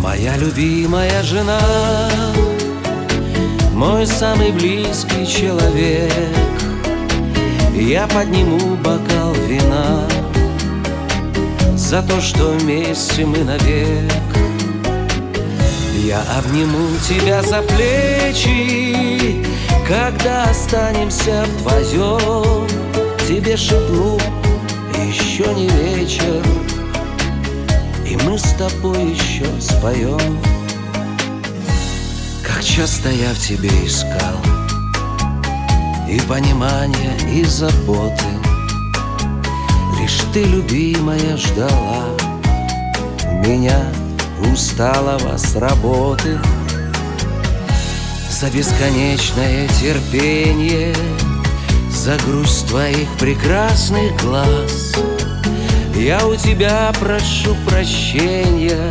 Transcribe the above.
Моя любимая жена, мой самый близкий человек. Я подниму бокал вина за то, что вместе мы навек. Я обниму тебя за плечи, когда останемся вдвоем. Тебе шепну: еще не вечер, и мы с тобой еще споем. Как часто я в тебе искал и понимания, и заботы, лишь ты, любимая, ждала меня, усталого с работы. За бесконечное терпение, за грусть твоих прекрасных глаз я у тебя прошу прощения